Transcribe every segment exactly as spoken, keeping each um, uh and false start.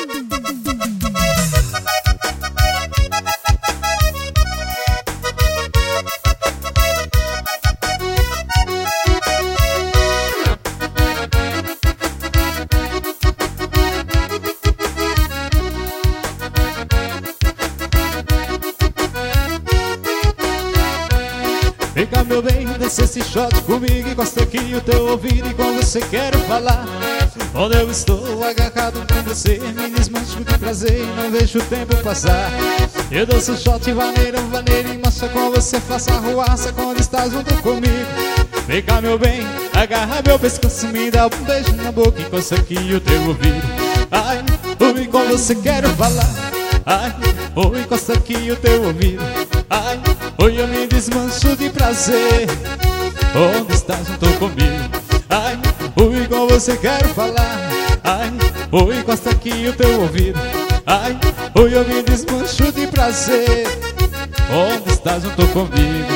Fica meu bem, desce esse shot comigo, encosta aqui o teu ouvido e com você quero falar. Onde eu estou agarrado com você, me desmancho de prazer e não vejo o tempo passar. Eu danço shot, vaneira, vaneira e marcha com você, faço arruaça quando estás junto comigo. Fica meu bem, agarra meu pescoço, me dá um beijo na boca, encosta aqui o teu ouvido. Ai, ui, com você quero falar. Ai, ui, encosta aqui o teu ouvido. Ai, oi, eu me desmancho de prazer onde estás junto comigo. Ai, oi, com você quero falar. Ai, oi, encosta aqui o teu ouvido. Ai, oi, eu me desmancho de prazer onde estás junto comigo.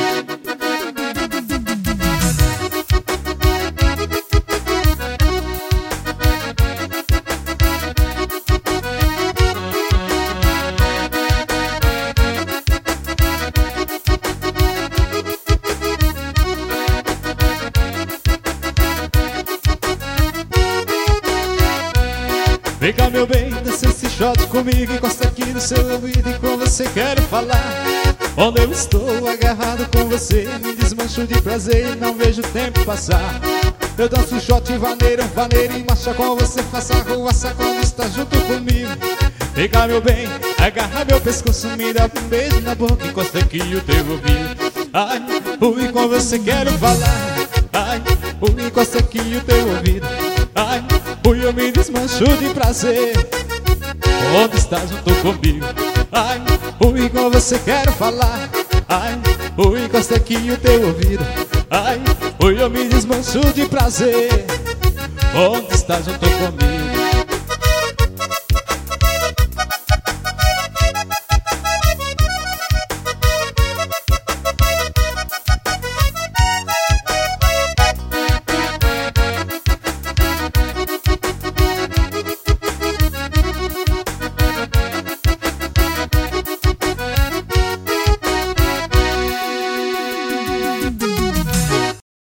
Fica meu bem, desce esse shot comigo, encosta aqui no seu ouvido e com você quero falar. Onde eu estou agarrado com você, me desmancho de prazer e não vejo o tempo passar. Eu danço shot, vaneira, vaneira e marcha com você, faça arruaça quando está junto comigo. Fica meu bem, agarra meu pescoço, me dá um beijo na boca, encosta aqui o teu ouvido. Ai, ui, com você quero falar. Ai, ui, encosta aqui o teu ouvido. Ai, ui, eu me desmancho de prazer onde estás junto comigo. Ai, ui, com você quero falar. Ai, ui, encosta aqui o teu ouvido. Ai, ui, eu me desmancho de prazer onde estás junto comigo.